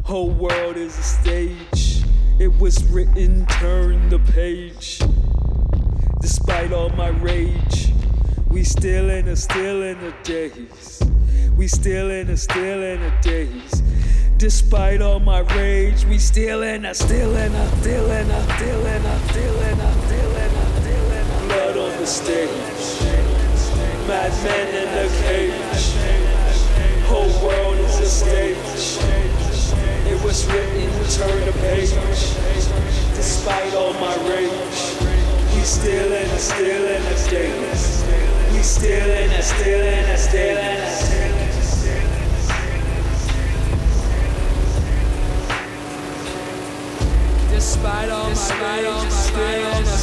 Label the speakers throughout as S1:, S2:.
S1: Whole world is a stage. It was written, turn the page. Despite all my rage, we still in the days. We still in the days. Despite all my rage, we still in the blood on the stage. Madmen in the cage. Whole world is a stage. It was written, turn the page. Despite all my rage, we still in the days. We still in the Despite all my rage, still in the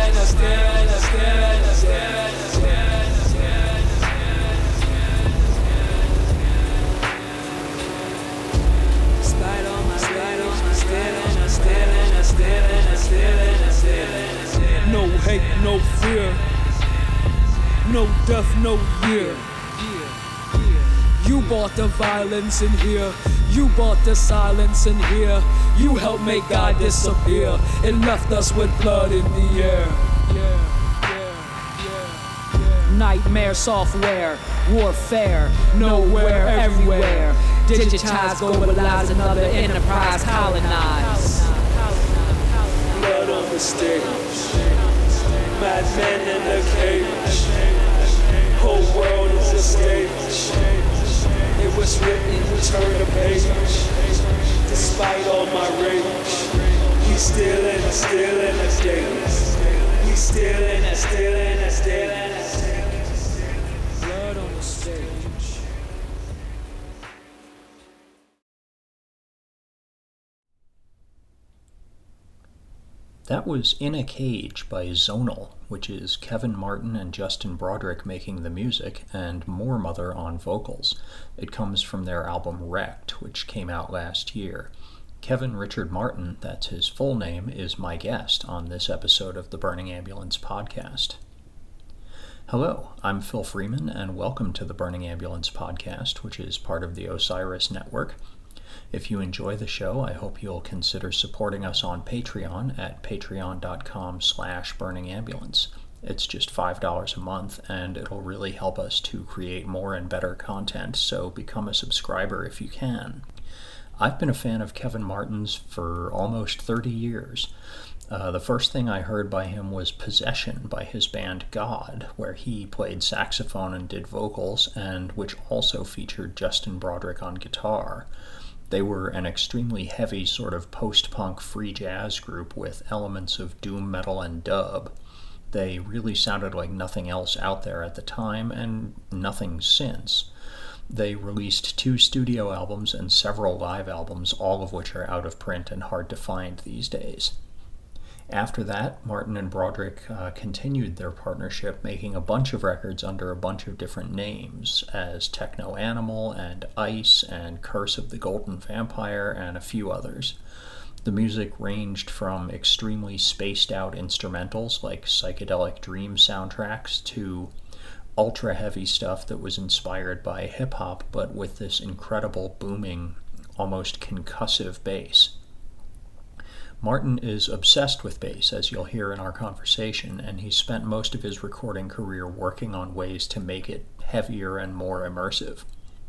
S1: No hate, no fear. No death, no year. You bought the violence in here. You bought the silence in here. You helped make God disappear. It left us with blood in the air. Nightmare software, warfare, nowhere, everywhere. Digitize, globalize, another enterprise, colonize. Blood on the stage, madmen in the cage. Whole world is a stage. It was written, turn the page. Despite all my rage, we still in the days. We still in the blood on the stage.
S2: That was In a Cage by Zonal, which is Kevin Martin and Justin Broderick making the music, and Moormother on vocals. It comes from their album Wrecked, which came out last year. Kevin Richard Martin, that's his full name, is my guest on this episode of the Burning Ambulance podcast. Hello, I'm Phil Freeman, and welcome to the Burning Ambulance podcast, which is part of the Osiris Network. If you enjoy the show, I hope you'll consider supporting us on Patreon at patreon.com/burningambulance. It's just $5 a month, and it'll really help us to create more and better content, so become a subscriber if you can. I've been a fan of Kevin Martin's for almost 30 years. The first thing I heard by him was Possession by his band God, where he played saxophone and did vocals, and which also featured Justin Broderick on guitar. They were an extremely heavy sort of post-punk free jazz group with elements of doom metal and dub. They really sounded like nothing else out there at the time, and nothing since. They released 2 studio albums and several live albums, all of which are out of print and hard to find these days. After that, Martin and Broderick continued their partnership, making a bunch of records under a bunch of different names, as Techno Animal and Ice and Curse of the Golden Vampire and a few others. The music ranged from extremely spaced-out instrumentals like Psychedelic Dream soundtracks to ultra-heavy stuff that was inspired by hip-hop, but with this incredible booming, almost concussive bass. Martin is obsessed with bass, as you'll hear in our conversation, and he spent most of his recording career working on ways to make it heavier and more immersive.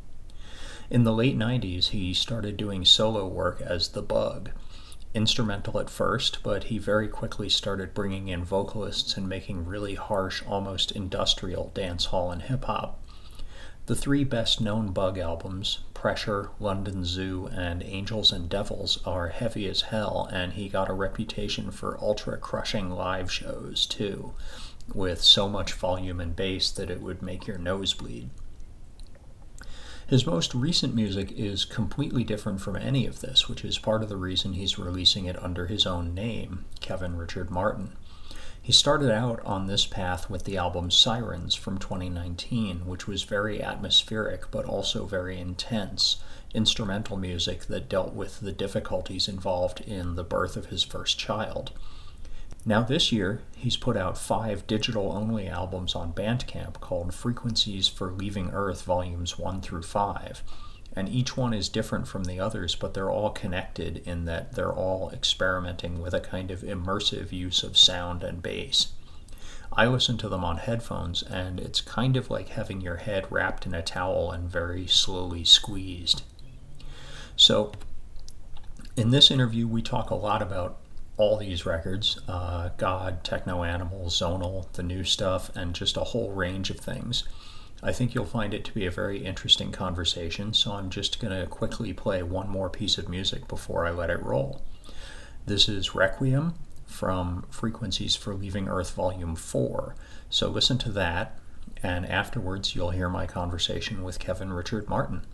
S2: In the late 90s, he started doing solo work as The Bug. Instrumental at first, but he very quickly started bringing in vocalists and making really harsh, almost industrial dancehall and hip-hop. The 3 best-known Bug albums, Pressure, London Zoo, and Angels and Devils, are heavy as hell, and he got a reputation for ultra-crushing live shows, too, with so much volume and bass that it would make your nose bleed. His most recent music is completely different from any of this, which is part of the reason he's releasing it under his own name, Kevin Richard Martin. He started out on this path with the album Sirens from 2019, which was very atmospheric but also very intense, instrumental music that dealt with the difficulties involved in the birth of his first child. Now this year, he's put out 5 digital-only albums on Bandcamp called Frequencies for Leaving Earth Volumes 1 through 5, And each one is different from the others, but they're all connected in that they're all experimenting with a kind of immersive use of sound and bass. I listen to them on headphones, and it's kind of like having your head wrapped in a towel and very slowly squeezed. So, in this interview, we talk a lot about all these records, God, Techno Animal, Zonal, the new stuff, and just a whole range of things. I think you'll find it to be a very interesting conversation, so I'm just going to quickly play one more piece of music before I let it roll. This is Requiem from Frequencies for Leaving Earth Volume 4. So listen to that, and afterwards you'll hear my conversation with Kevin Richard Martin.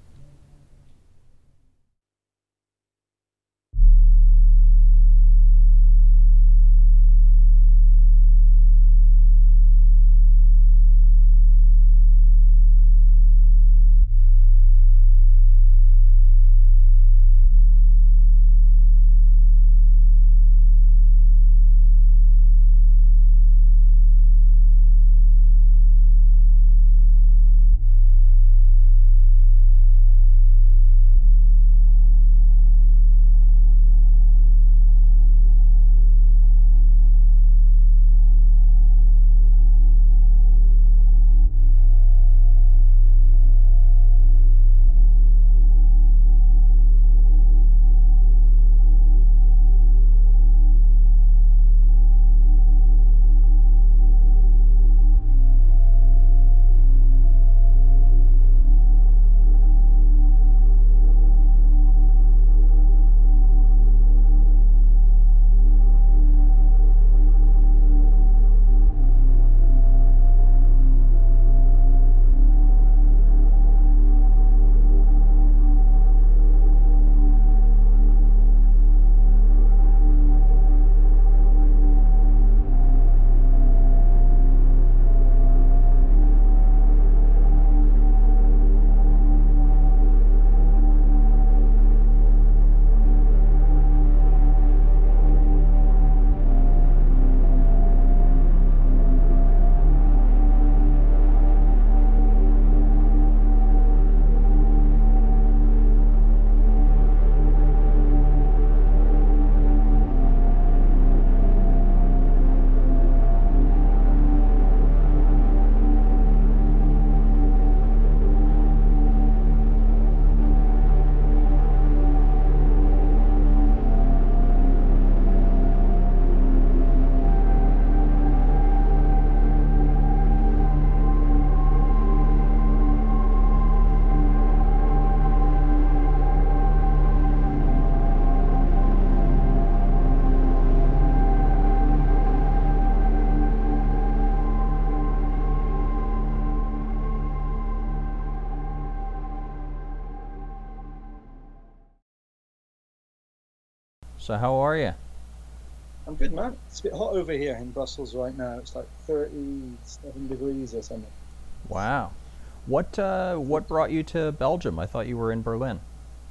S2: So how are you?
S3: I'm good, man. It's a bit hot over here in Brussels right now. It's like 37 degrees or something.
S2: Wow. What brought you to Belgium? I thought you were in Berlin.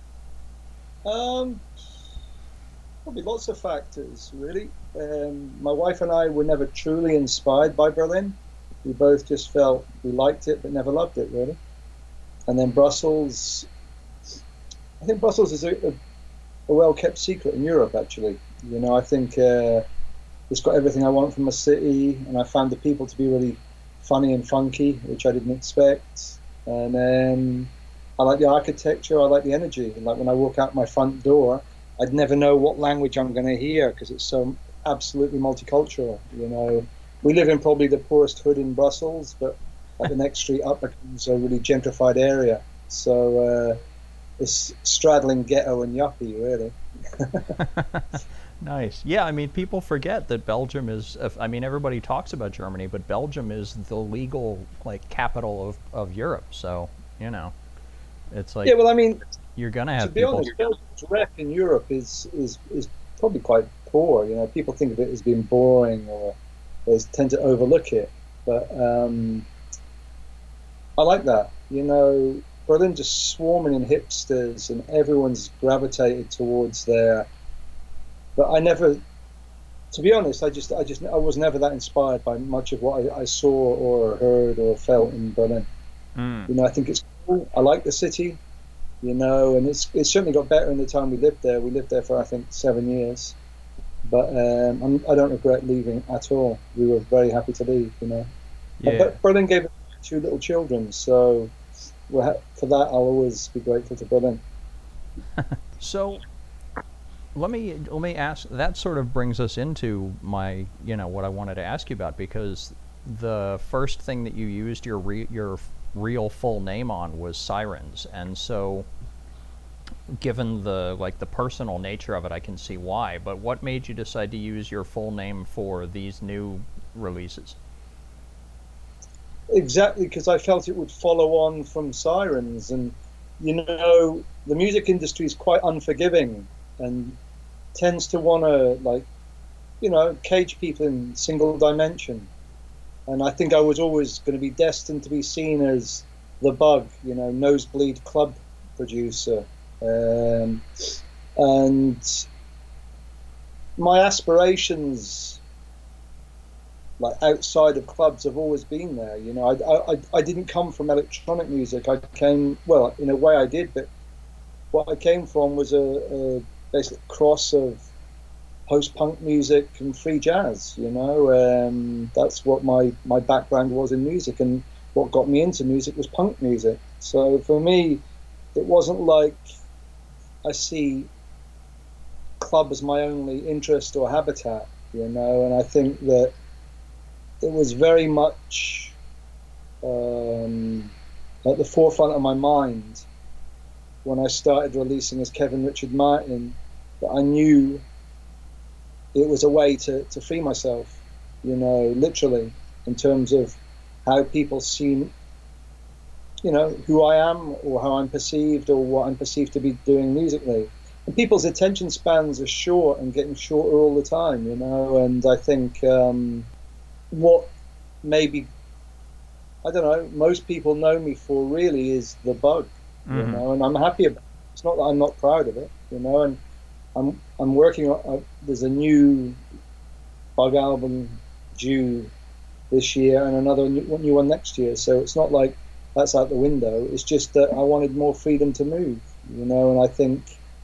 S3: Um, Probably lots of factors, really. My wife and I were never truly inspired by Berlin. We both just felt we liked it but never loved it, really. And then Brussels, I think Brussels is a well-kept secret in Europe, actually. You know, I think it's got everything I want from a city, and I found the people to be really funny and funky, which I didn't expect. And I like the architecture, I like the energy. And like when I walk out my front door, I'd never know what language I'm going to hear because it's so absolutely multicultural. You know, we live in probably the poorest hood in Brussels, but like the next street up becomes a really gentrified area. So it's straddling ghetto and yuppie, really.
S2: Nice. Yeah, I mean, people forget that Belgium is, I mean, everybody talks about Germany, but Belgium is the legal, like, capital of Europe. So, you know, it's like,
S3: Yeah, well, I mean,
S2: you're going to have
S3: to be
S2: people.
S3: honest, Belgium's rep in Europe is probably quite poor. You know, people think of it as being boring, or they tend to overlook it. But I like that. You know, Berlin just swarming in hipsters, and everyone's gravitated towards there. But I never, to be honest, I was never that inspired by much of what I saw or heard or felt in Berlin.
S2: Mm.
S3: You know, I think it's cool. I like the city. you know, and it's certainly got better in the time we lived there. We lived there for, I think, 7 years. But I don't regret leaving at all. We were very happy to leave, you know.
S2: Yeah.
S3: But Berlin gave us 2 little children, so for that I'll always be grateful to Berlin.
S2: So let me ask. That sort of brings us into my, what I wanted to ask you about, because the first thing that you used your real full name on was Sirens, and so given the personal nature of it, I can see why. But what made you decide to use your full name for these new releases?
S3: Exactly, because I felt it would follow on from Sirens, and the music industry is quite unforgiving and tends to want to cage people in single dimension. And I think I was always going to be destined to be seen as the Bug, nosebleed club producer. And my aspirations, outside of clubs, have always been there. I didn't come from electronic music. I came, well, in a way I did, but what I came from was a basic cross of post-punk music and free jazz. That's what my background was in music, and what got me into music was punk music. So for me, it wasn't like I see club as my only interest or habitat, and I think that it was very much at the forefront of my mind when I started releasing as Kevin Richard Martin, that I knew it was a way to free myself, literally, in terms of how people see, who I am, or how I'm perceived, or what I'm perceived to be doing musically. And people's attention spans are short and getting shorter all the time, and I think what maybe, I don't know, most people know me for really is the Bug, and I'm happy about it. It's not that I'm not proud of it, and I'm working on, there's a new Bug album due this year and another new one next year, so it's not like that's out the window. It's just that I wanted more freedom to move, and I think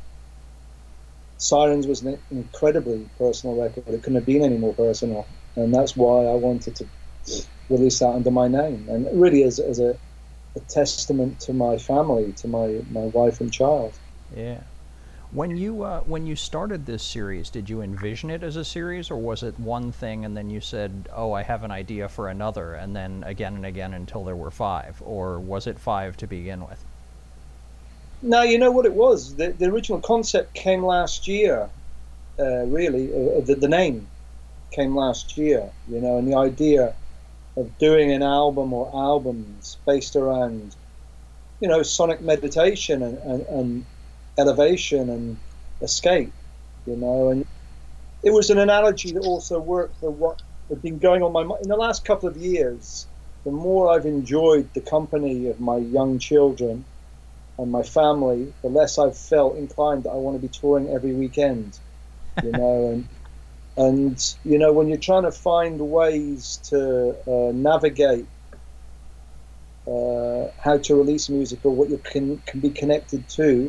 S3: Sirens was an incredibly personal record. It couldn't have been any more personal, and that's why I wanted to release that under my name, and really as a testament to my family, to my wife and child.
S2: Yeah. When you started this series, did you envision it as a series, or was it one thing and then you said, "Oh, I have an idea for another," and then again and again until there were 5, or was it 5 to begin with?
S3: No, you know what it was? The original concept came last year. Really, the name came last year. And the idea of doing an album or albums based around, sonic meditation and elevation and escape, and it was an analogy that also worked for what had been going on my mind in the last couple of years. The more I've enjoyed the company of my young children and my family, the less I've felt inclined that I want to be touring every weekend, and when you're trying to find ways to navigate how to release music, or what you can be connected to,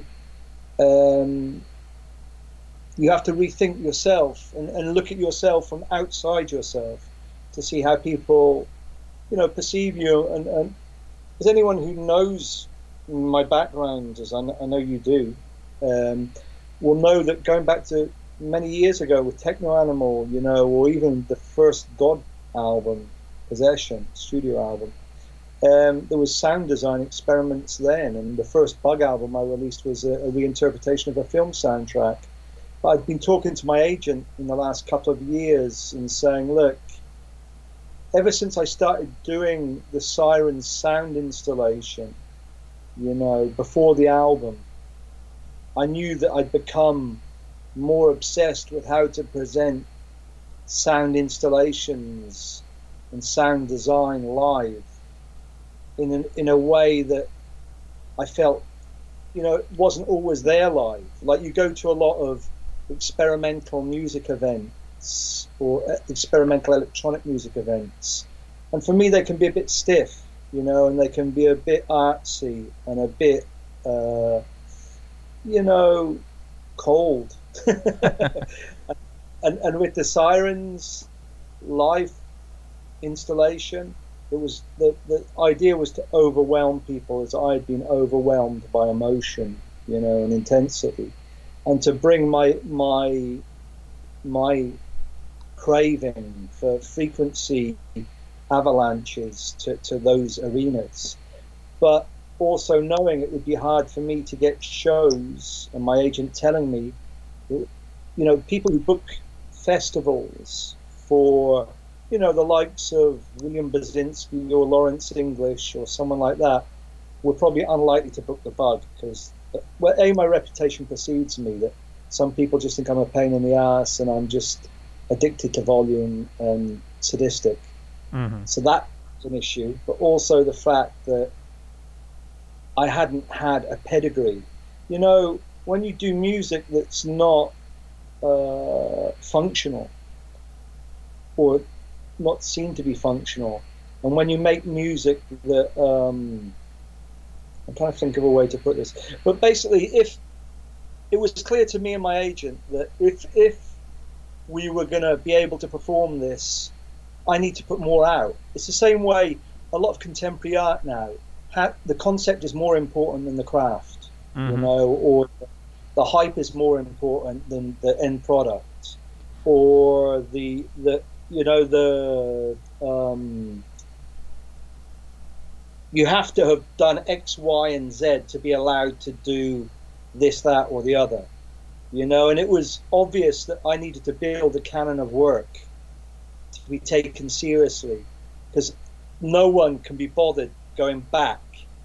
S3: you have to rethink yourself and look at yourself from outside yourself to see how people, perceive you. And as anyone who knows my background, as I know you do, will know that going back to many years ago with Techno Animal, or even the first God album, Possession, studio album, there was sound design experiments then, and the first Bug album I released was a reinterpretation of a film soundtrack. But I've been talking to my agent in the last couple of years and saying, look, ever since I started doing the Sirens sound installation, before the album, I knew that I'd become more obsessed with how to present sound installations and sound design live in a way that I felt, it wasn't always there live. Like, you go to a lot of experimental music events or experimental electronic music events, and for me they can be a bit stiff, and they can be a bit artsy and a bit you know, cold. And with the Sirens live installation, it was the idea was to overwhelm people as I had been overwhelmed by emotion, you know, and intensity, and to bring my craving for frequency avalanches to those arenas, but also knowing it would be hard for me to get shows, and my agent telling me, you know, people who book festivals for, you know, the likes of William Basinski or Lawrence English or someone like that, were probably unlikely to book the Bug because, well, A, my reputation precedes me, that some people just think I'm a pain in the ass and I'm just addicted to volume and sadistic.
S4: Mm-hmm.
S3: So that was an issue, but also the fact that I hadn't had a pedigree. You know, when you do music that's not functional or not seen to be functional, and when you make music that I'm trying to think of a way to put this, but basically, if it was clear to me and my agent that if we were going to be able to perform this, I need to put more out. It's the same way a lot of contemporary art now. The concept is more important than the craft,
S4: Mm-hmm.
S3: you know, or the hype is more important than the end product, or the you know, the you have to have done X, Y, and Z to be allowed to do this, that, or the other, you know. And it was obvious that I needed to build a canon of work to be taken seriously, because no one can be bothered going back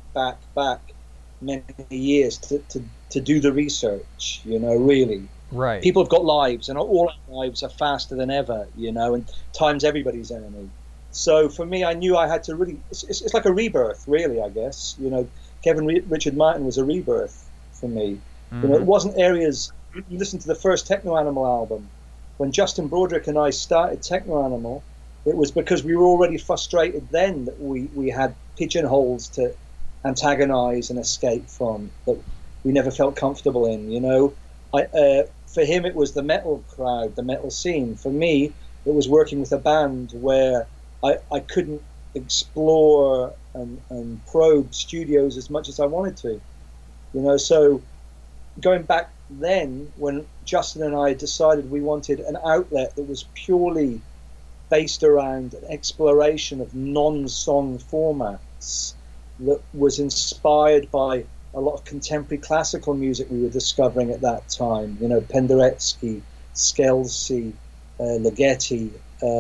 S3: many years to do the research, you know, really.
S4: Right.
S3: People have got lives, and all our lives are faster than ever, you know, and time's everybody's enemy. So for me, I knew I had to really, it's like a rebirth, really, I guess. You know, Kevin Richard Martin was a rebirth for me.
S4: Mm-hmm.
S3: You know, it wasn't areas, you listen to the first Techno Animal album. When Justin Broderick and I started Techno Animal, it was because we were already frustrated then that we had pigeonholes to antagonize and escape from, that we never felt comfortable in, you know. For him, it was the metal crowd, the metal scene. For me, it was working with a band where I couldn't explore and probe studios as much as I wanted to, you know. So going back then, when Justin and I decided we wanted an outlet that was purely based around an exploration of non-song formats, that was inspired by a lot of contemporary classical music we were discovering at that time, you know, Penderecki, Scelsi, Ligeti,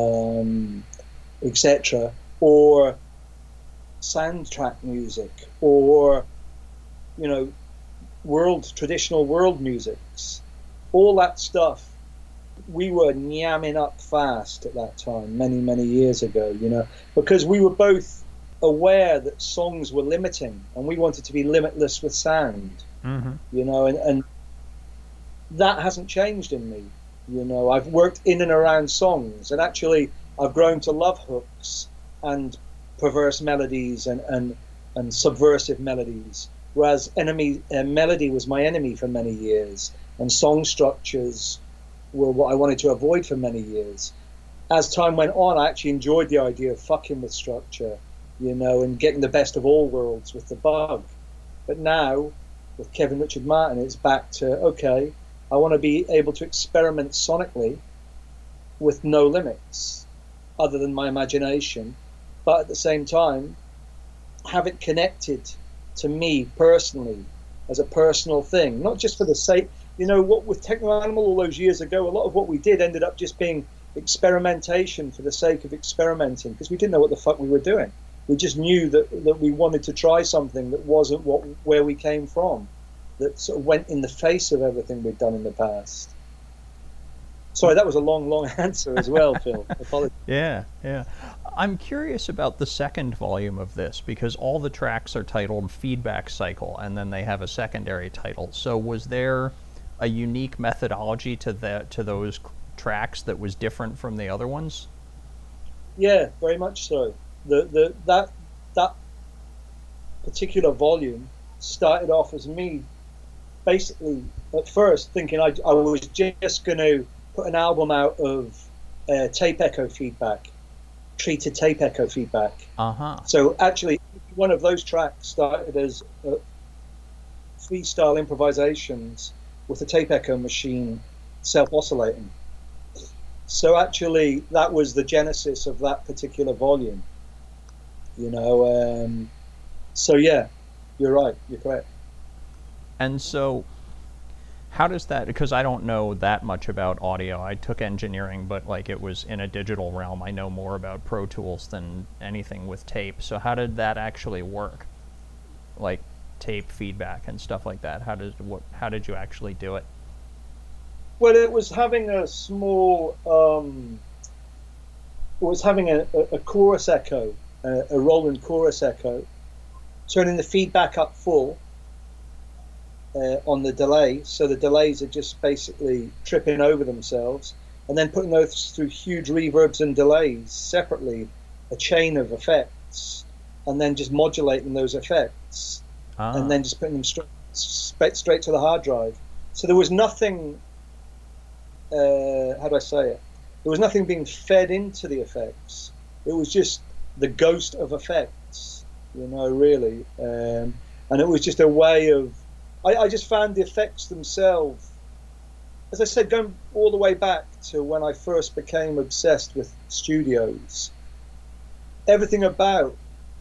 S3: etc., or soundtrack music, or, you know, traditional world musics, all that stuff we were nyamming up fast at that time, many years ago, you know, because we were both aware that songs were limiting and we wanted to be limitless with sound.
S4: Mm-hmm.
S3: You know, and that hasn't changed in me. You know, I've worked in and around songs, and actually I've grown to love hooks and perverse melodies and subversive melodies, whereas melody was my enemy for many years, and song structures were what I wanted to avoid for many years. As time went on, I actually enjoyed the idea of fucking with structure, you know, and getting the best of all worlds with the Bug. But now, with Kevin Richard Martin, it's back to, okay, I want to be able to experiment sonically with no limits other than my imagination, but at the same time have it connected to me personally as a personal thing, not just for the sake, you know, what with Techno Animal all those years ago, a lot of what we did ended up just being experimentation for the sake of experimenting, because we didn't know what the fuck we were doing. We just knew that we wanted to try something that wasn't where we came from, that sort of went in the face of everything we'd done in the past. Sorry, that was a long answer as well, Phil. Apologies.
S4: Yeah. I'm curious about the second volume of this, because all the tracks are titled Feedback Cycle, and then they have a secondary title. So was there a unique methodology to those tracks that was different from the other ones?
S3: Yeah, very much so. That particular volume started off as me basically at first thinking I was just going to put an album out of tape echo feedback, treated tape echo feedback. So actually, one of those tracks started as freestyle improvisations with a tape echo machine self-oscillating. So actually, that was the genesis of that particular volume. So yeah, you're right, you're correct.
S4: And so, how does that, because I don't know that much about audio. I took engineering, but like it was in a digital realm. I know more about Pro Tools than anything with tape. So how did that actually work? Like tape feedback and stuff like that. How did you actually do it?
S3: Well, it was having a small, a chorus echo, a Roland chorus echo, turning the feedback up full on the delay, so the delays are just basically tripping over themselves, and then putting those through huge reverbs and delays separately, a chain of effects, and then just modulating those effects, and then just putting them straight to the hard drive. So there was nothing, how do I say it? There was nothing being fed into the effects. It was just the ghost of effects, really. And it was just a way of, I just found the effects themselves, as I said, going all the way back to when I first became obsessed with studios. Everything about,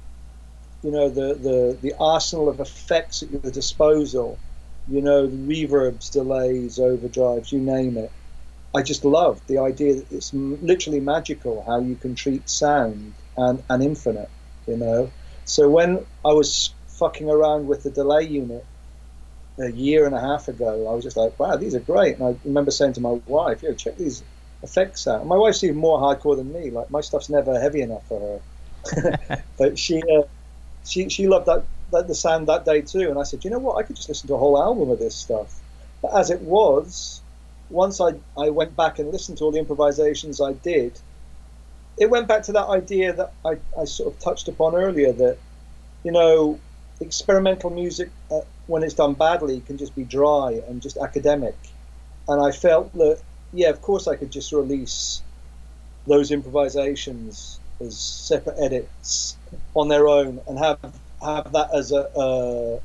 S3: the arsenal of effects at your disposal, the reverbs, delays, overdrives, you name it. I just loved the idea that it's literally magical how you can treat sound and infinite, So when I was fucking around with the delay unit a year and a half ago, I was just like, wow, these are great. And I remember saying to my wife, check these effects out. And my wife's even more hardcore than me. Like, my stuff's never heavy enough for her. But she loved the sound that day too. And I said, you know what? I could just listen to a whole album of this stuff. But as it was, once I went back and listened to all the improvisations I did, it went back to that idea that I sort of touched upon earlier, that, experimental music, when it's done badly, can just be dry and just academic. And I felt that, of course I could just release those improvisations as separate edits on their own and have that as a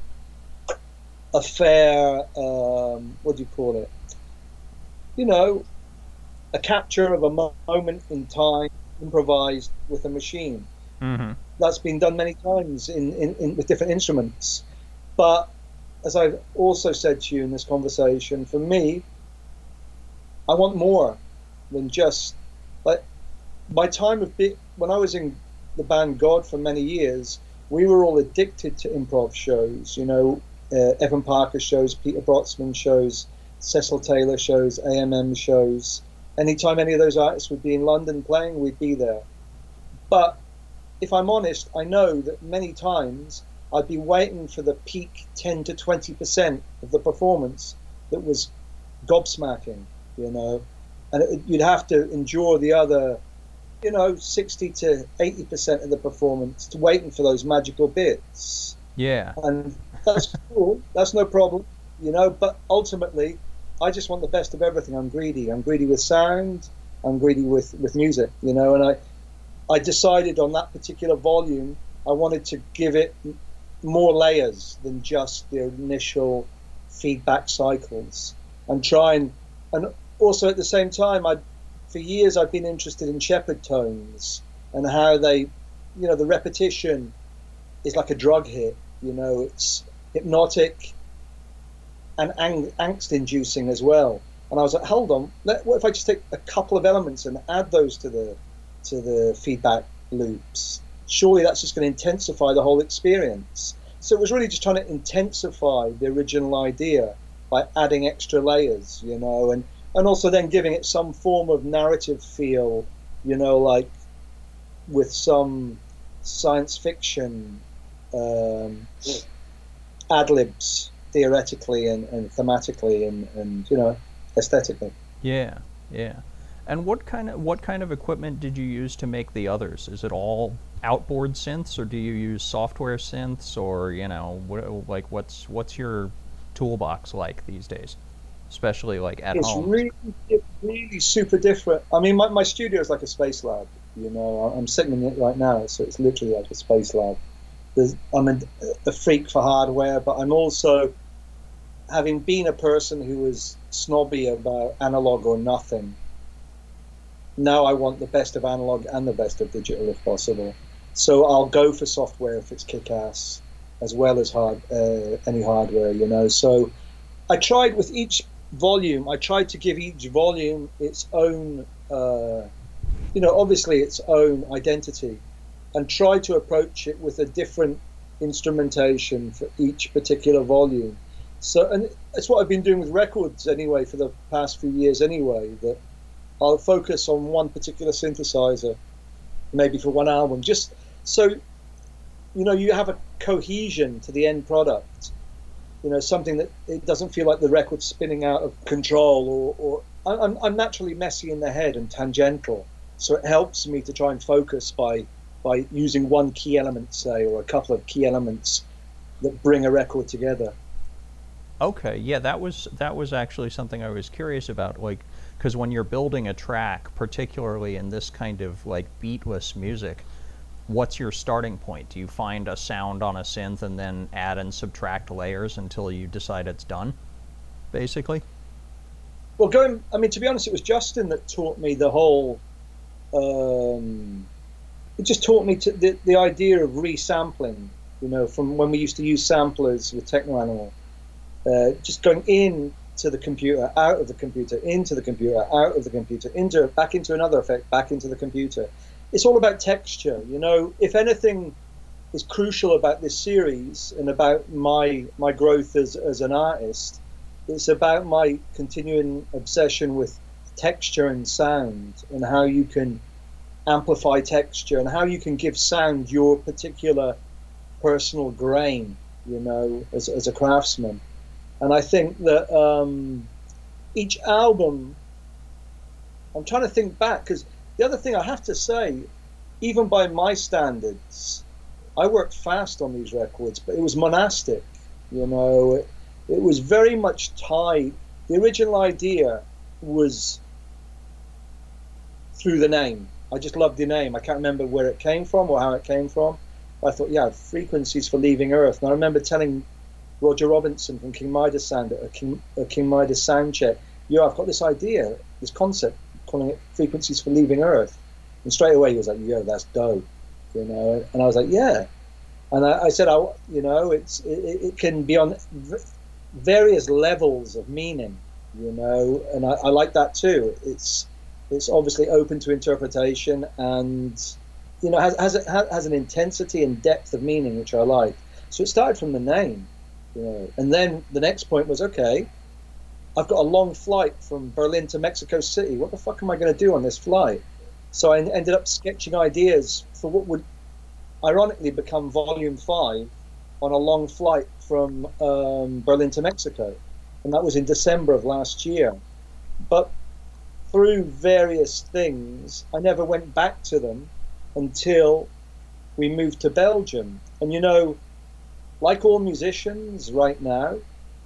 S3: fair, what do you call it? A capture of a moment in time, improvised with a machine.
S4: Mm-hmm.
S3: That's been done many times in with different instruments. But as I've also said to you in this conversation, for me, I want more than just, like, my time of when I was in the band God for many years, we were all addicted to improv shows, Evan Parker shows, Peter Brotzman shows, Cecil Taylor shows, AMM shows. Anytime any of those artists would be in London playing, we'd be there. But if I'm honest, I know that many times I'd be waiting for the peak 10 to 20% of the performance that was gobsmacking, and you'd have to endure the other, 60 to 80% of the performance to waiting for those magical bits.
S4: Yeah.
S3: And that's cool. That's no problem, but ultimately, I just want the best of everything. I'm greedy. I'm greedy with sound. I'm greedy with music, and I decided on that particular volume, I wanted to give it more layers than just the initial feedback cycles, and try and also at the same time, for years I've been interested in shepherd tones and how they, the repetition is like a drug hit, it's hypnotic and angst-inducing as well. And I was like, hold on, what if I just take a couple of elements and add those to the feedback loops? Surely that's just going to intensify the whole experience. So it was really just trying to intensify the original idea by adding extra layers, and also then giving it some form of narrative feel, like with some science fiction ad-libs, theoretically and thematically and aesthetically.
S4: Yeah. And what kind of equipment did you use to make the others? Is it all outboard synths, or do you use software synths, or what's your toolbox like these days, especially like at
S3: It's
S4: home?
S3: really super different. I mean, my studio is like a space lab. You know, I'm sitting in it right now, so it's literally like a space lab. I'm a freak for hardware, but I'm also, having been a person who was snobby about analog or nothing, now I want the best of analog and the best of digital if possible. So I'll go for software if it's kick-ass, as well as any hardware, you know. So I tried with each volume, I tried to give each volume its own, you know, obviously its own identity, and try to approach it with a different instrumentation for each particular volume. So, and it's what I've been doing with records anyway for the past few years anyway, that I'll focus on one particular synthesizer, maybe for one album, just so, you know, you have a cohesion to the end product, you know, something that it doesn't feel like the record's spinning out of control, or I'm naturally messy in the head and tangential, so it helps me to try and focus by using one key element, say, or a couple of key elements that bring a record together.
S4: Okay, yeah, that was actually something I was curious about, like, because when you're building a track, particularly in this kind of like beatless music, what's your starting point? Do you find a sound on a synth and then add and subtract layers until you decide it's done, basically?
S3: Well, I mean, to be honest, it was Justin that taught me the whole. It just taught me the idea of resampling. You know, from when we used to use samplers with Techno Animal, just going in to the computer, out of the computer, into the computer, out of the computer, back into another effect, back into the computer. It's all about texture, you know. If anything is crucial about this series and about my growth as an artist, it's about my continuing obsession with texture and sound, and how you can amplify texture and how you can give sound your particular personal grain, you know, as a craftsman. And I think that each album, I'm trying to think back, because the other thing I have to say, even by my standards, I worked fast on these records, but it was monastic, you know. It was very much tied. The original idea was through the name. I just loved the name. I can't remember where it came from or how it came from. I thought, yeah, Frequencies for Leaving Earth. And I remember telling Roger Robinson from King Midas Sound at a King Midas sound check, yo, I've got this idea, this concept, calling it Frequencies for Leaving Earth. And straight away he was like, yo, that's dope, you know. And I was like, yeah. And I said, you know, it can be on various levels of meaning, you know, and I like that too. It's obviously open to interpretation, and you know, has an intensity and depth of meaning which I like. So it started from the name, you know, and then the next point was, okay, I've got a long flight from Berlin to Mexico City. What the fuck am I going to do on this flight? So I ended up sketching ideas for what would ironically become Volume 5 on a long flight from Berlin to Mexico, and that was in December of last year. But through various things, I never went back to them until we moved to Belgium. And you know, like all musicians right now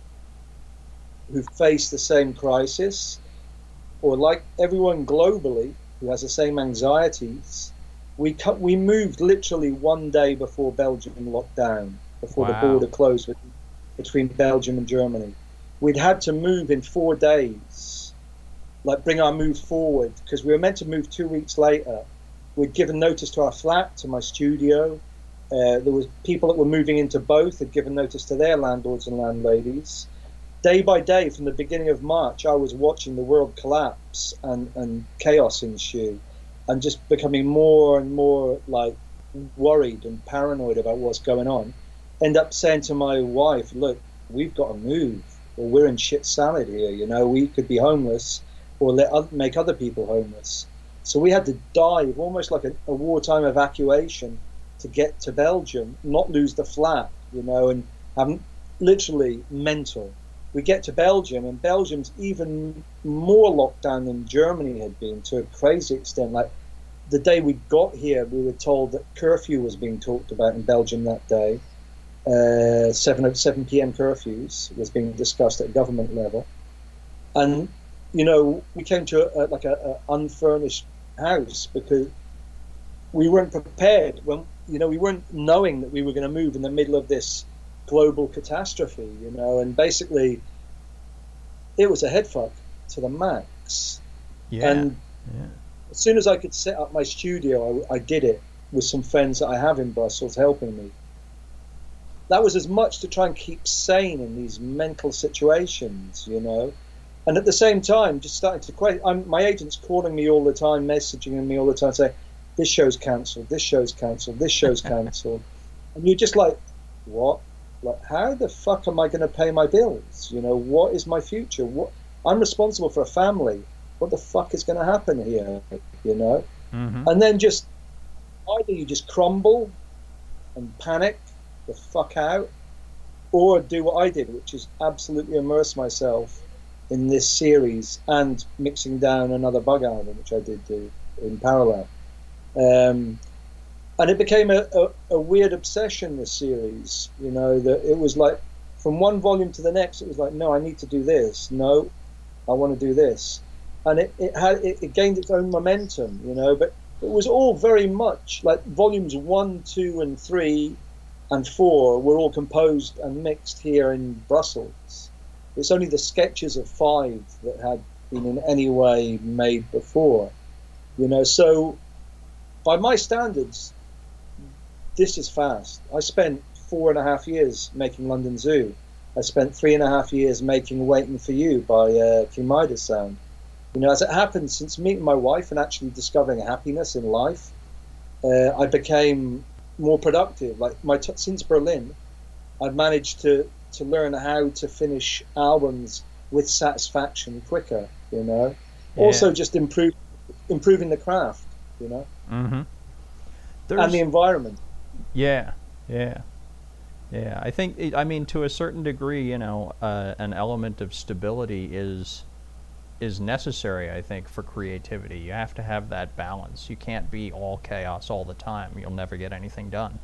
S3: who face the same crisis, or like everyone globally who has the same anxieties, we moved literally one day before Belgium locked down, before
S4: Wow.
S3: the border closed between Belgium and Germany. We'd had to move in 4 days, like bring our move forward, because we were meant to move 2 weeks later. We'd given notice to our flat, to my studio. There was people that were moving into both, had given notice to their landlords and landladies. Day by day, from the beginning of March, I was watching the world collapse and chaos ensue, and just becoming more and more like worried and paranoid about what's going on. End up saying to my wife, look, we've got to move, or we're in shit salad here, you know. We could be homeless or make other people homeless. So we had to dive, almost like a wartime evacuation, to get to Belgium, not lose the flat, you know, and have literally mental. We get to Belgium, and Belgium's even more locked down than Germany had been, to a crazy extent. Like the day we got here, we were told that curfew was being talked about in Belgium that day. 7 p.m. curfews was being discussed at government level. And, we came to a unfurnished house because we weren't prepared when, we weren't knowing that we were going to move in the middle of this global catastrophe, and basically it was a head fuck to the max.
S4: Yeah.
S3: And as soon as I could set up my studio, I did it with some friends that I have in Brussels helping me. That was as much to try and keep sane in these mental situations, And at the same time, just starting to question. My agent's calling me all the time, messaging me all the time, saying, this show's cancelled, this show's cancelled, this show's cancelled. And you're just like, what? Like, how the fuck am I going to pay my bills? What is my future? I'm responsible for a family. What the fuck is going to happen here?
S4: Mm-hmm.
S3: And then just either you just crumble and panic the fuck out, or do what I did, which is absolutely immerse myself in this series and mixing down another Bug album, which I did do in parallel. And it became a weird obsession, this series, that it was like from one volume to the next, it was like, no, I need to do this. No, I want to do this. And it gained its own momentum, but it was all very much like volumes 1, 2, and 3 and 4 were all composed and mixed here in Brussels. It's only the sketches of 5 that had been in any way made before, So by my standards, this is fast. I spent 4.5 years making London Zoo. I spent 3.5 years making Waiting for You by King Midas Sound. As it happened, since meeting my wife and actually discovering happiness in life, I became more productive. Like since Berlin, I've managed to learn how to finish albums with satisfaction quicker.
S4: Yeah.
S3: Also just improving the craft.
S4: Mm-hmm.
S3: And the environment.
S4: Yeah. I think to a certain degree, an element of stability is necessary, I think, for creativity. You have to have that balance. You can't be all chaos all the time. You'll never get anything done.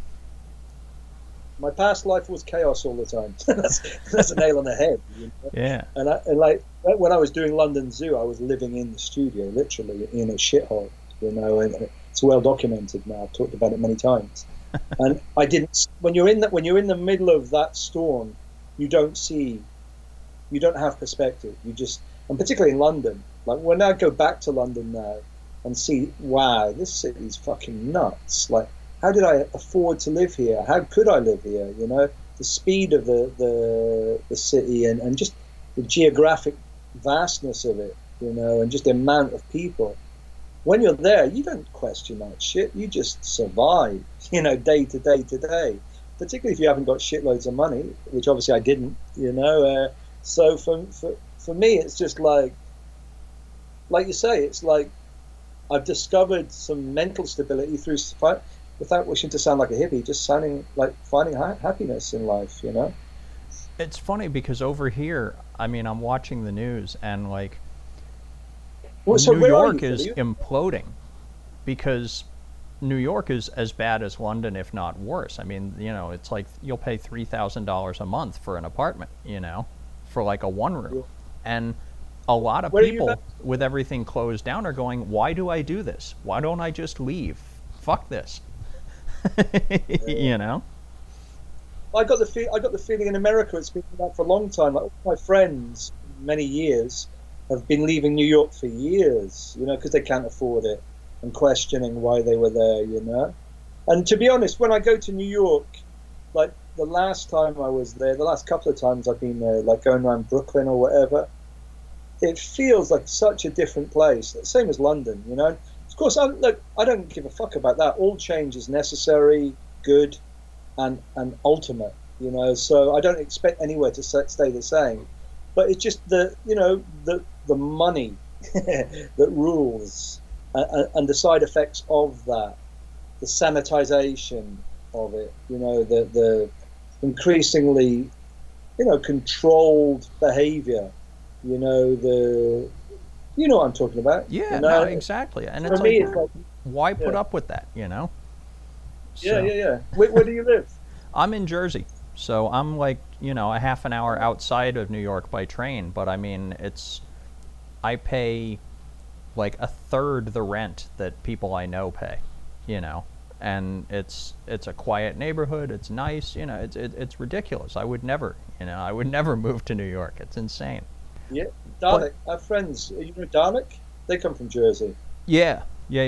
S3: My past life was chaos all the time. that's a nail on the head.
S4: Yeah.
S3: And when I was doing London Zoo, I was living in the studio, literally in a shithole. And it's well documented now. I've talked about it many times. And I didn't. When you're in the middle of that storm, you don't have perspective. And particularly in London, like when I go back to London now and see, wow, this city's fucking nuts. Like, how did I afford to live here? How could I live here? The speed of the city and just the geographic vastness of it, and just the amount of people. When you're there, you don't question that shit. You just survive, day to day to day. Particularly if you haven't got shitloads of money, which obviously I didn't, So for me, it's just like you say, it's like I've discovered some mental stability through, without wishing to sound like a hippie, just sounding like finding happiness in life,
S4: It's funny because over here, I'm watching the news and New York is imploding because New York is as bad as London, if not worse. It's like you'll pay $3,000 a month for an apartment, for like a one room. Yeah. And a lot of people with everything closed down are going, why do I do this? Why don't I just leave? Fuck this.
S3: I got the feeling in America it's been like that for a long time. Like all my friends, many years, have been leaving New York for years, because they can't afford it and questioning why they were there, And to be honest, when I go to New York, like the last time I was there, the last couple of times I've been there, like going around Brooklyn or whatever, it feels like such a different place. Same as London, Of course, I don't give a fuck about that. All change is necessary, good, and ultimate, So I don't expect anywhere to stay the same. But it's just the money that rules, and the side effects of that, the sanitization of it, the increasingly, controlled behavior, what I'm talking about.
S4: Yeah, no, exactly. And it's
S3: me, it's like,
S4: why put up with that,
S3: So. Yeah. Where do you live?
S4: I'm in Jersey, so I'm like, a half an hour outside of New York by train, but I mean, I pay like a third the rent that people I know pay, and it's a quiet neighborhood. It's nice, it's ridiculous. I would never move to New York. It's insane.
S3: Yeah, Dalek. Our friends, you know Dalek? They come from Jersey.
S4: Yeah.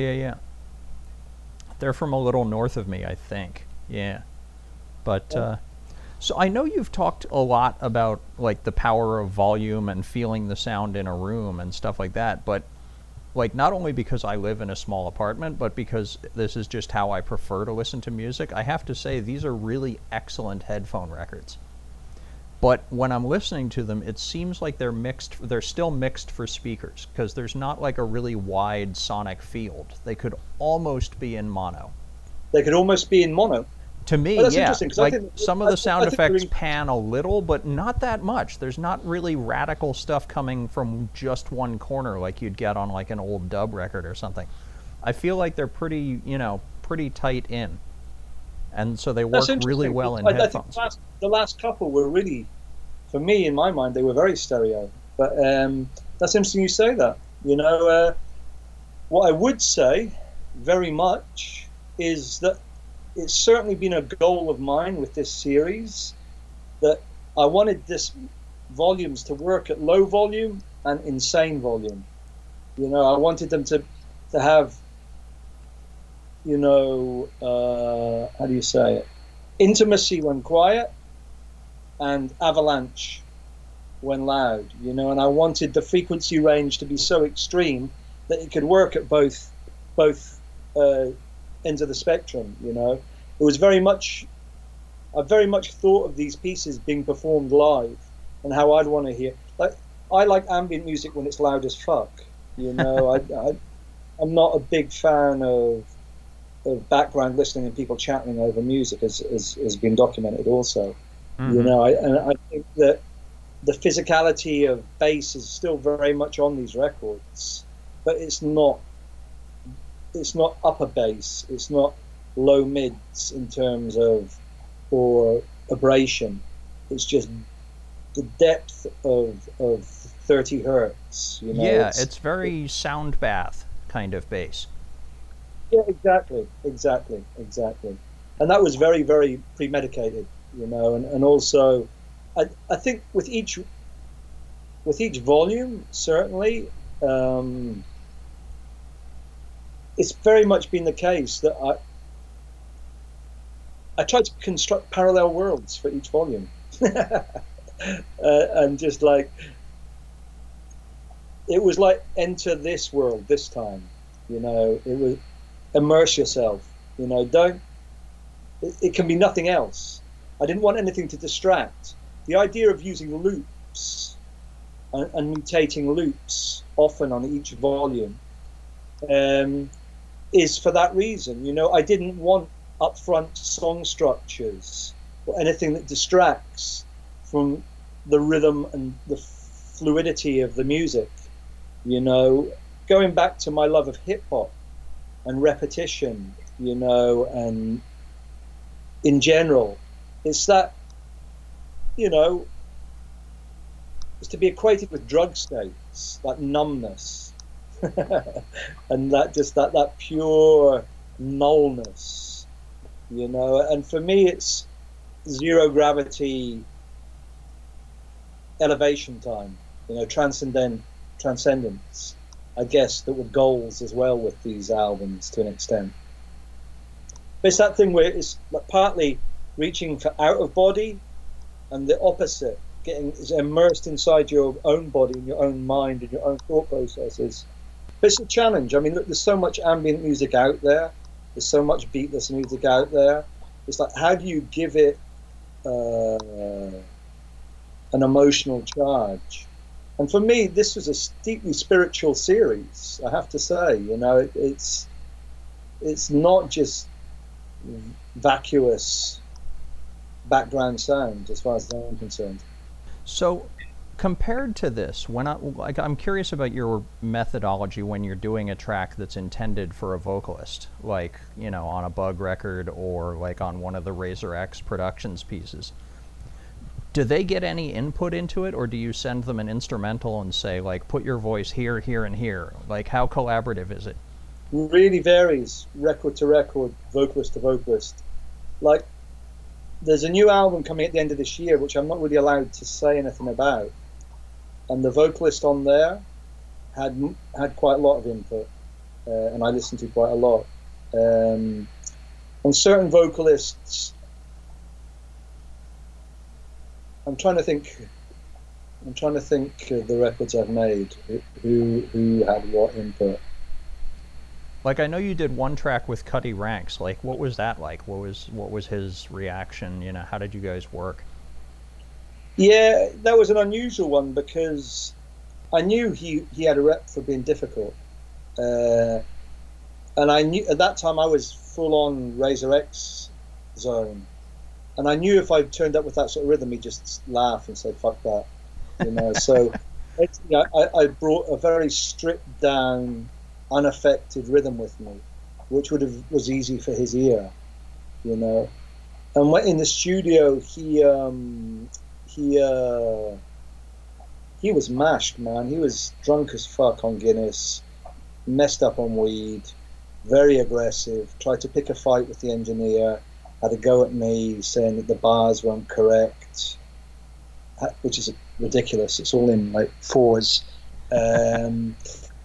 S4: They're from a little north of me, I think. Yeah. But so I know you've talked a lot about like the power of volume and feeling the sound in a room and stuff like that, but like not only because I live in a small apartment, but because this is just how I prefer to listen to music, I have to say these are really excellent headphone records. But when I'm listening to them, it seems like they're still mixed for speakers, because there's not like a really wide sonic field. They could almost be in mono.
S3: They could almost be in mono.
S4: To me,
S3: that's
S4: yeah.
S3: interesting, 'cause
S4: like
S3: I think,
S4: some of the sound effects
S3: doing...
S4: pan a little, but not that much. There's not really radical stuff coming from just one corner like you'd get on like an old dub record or something. I feel like they're pretty tight in, and so they work really well in headphones.
S3: I think the last couple were really, for me, in my mind, they were very stereo. But that's interesting you say that. What I would say very much is that it's certainly been a goal of mine with this series that I wanted this volumes to work at low volume and insane volume. I wanted them to have, how do you say it? Intimacy when quiet and avalanche when loud, and I wanted the frequency range to be so extreme that it could work at both ends of the spectrum. It was I very much thought of these pieces being performed live and how I'd want to hear. Like, I like ambient music when it's loud as fuck. I'm not a big fan of background listening and people chatting over music, as has been documented also. Mm-hmm. I think that the physicality of bass is still very much on these records, but it's not upper bass, it's not low mids in terms of or abrasion. It's just the depth of 30 hertz.
S4: Yeah, it's very sound bath kind of bass.
S3: Yeah, exactly. And that was very, very premedicated, and also I think with each volume, certainly, it's very much been the case that I tried to construct parallel worlds for each volume, and just like it was like enter this world this time, it was immerse yourself, don't. It can be nothing else. I didn't want anything to distract. The idea of using loops and mutating loops often on each volume is for that reason. I didn't want upfront song structures or anything that distracts from the rhythm and the fluidity of the music. Going back to my love of hip hop and repetition, and in general, it's that, it's to be equated with drug states, that numbness, and that pure nullness, and for me it's zero gravity elevation time, transcendence, I guess, that were goals as well with these albums to an extent. But it's that thing where it's partly reaching for out of body, and the opposite, getting immersed inside your own body and your own mind and your own thought processes. But it's a challenge. I mean, look, there's so much ambient music out there. There's so much beatless music out there. It's like, how do you give it an emotional charge? And for me, this was a deeply spiritual series, I have to say. It's not just vacuous background sound as far as I'm concerned.
S4: So Compared to this, I'm curious about your methodology when you're doing a track that's intended for a vocalist, like, you know, on a Bug record or like on one of the Razor X Productions pieces. Do they get any input into it, or do you send them an instrumental and say, like, put your voice here, here, and here? Like, how collaborative is it?
S3: Really varies, record to record, vocalist to vocalist. Like, there's a new album coming at the end of this year, which I'm not really allowed to say anything about. And the vocalist on there had quite a lot of input, and I listened to quite a lot. And certain vocalists, I'm trying to think of the records I've made who had what input.
S4: Like, I know you did one track with Cuddy Ranks. Like, what was that like? What was his reaction? You know, how did you guys work?
S3: Yeah, that was an unusual one because I knew he had a rep for being difficult, and I knew at that time I was full on Razor X zone, and I knew if I turned up with that sort of rhythm, he'd just laugh and say "fuck that," you know. So, I brought a very stripped down, unaffected rhythm with me, which was easy for his ear, you know. And when in the studio, he was mashed, man. He was drunk as fuck on Guinness, messed up on weed, very aggressive, tried to pick a fight with the engineer, had a go at me saying that the bars weren't correct, which is ridiculous. It's all in like fours. And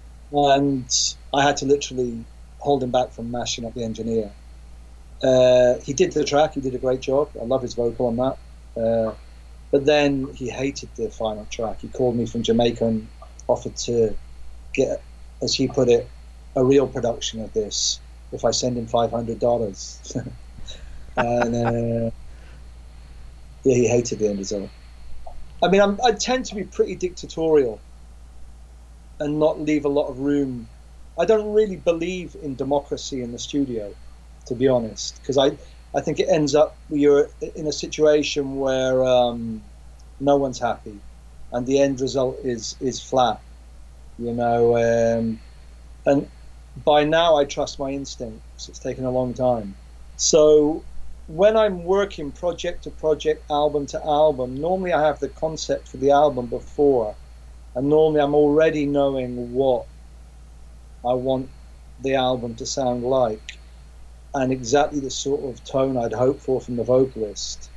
S3: I had to literally hold him back from mashing up the engineer. He did the track, he did a great job. I love his vocal on that. But then he hated the final track. He called me from Jamaica and offered to get, as he put it, a real production of this if I send him $500. And yeah, he hated the end result. I mean, I tend to be pretty dictatorial and not leave a lot of room. I don't really believe in democracy in the studio, to be honest, because I think it ends up you're in a situation where no one's happy, and the end result is flat, you know. And by now I trust my instincts. It's taken a long time. So when I'm working project to project, album to album, normally I have the concept for the album before, and normally I'm already knowing what I want the album to sound like, and exactly the sort of tone I'd hope for from the vocalist.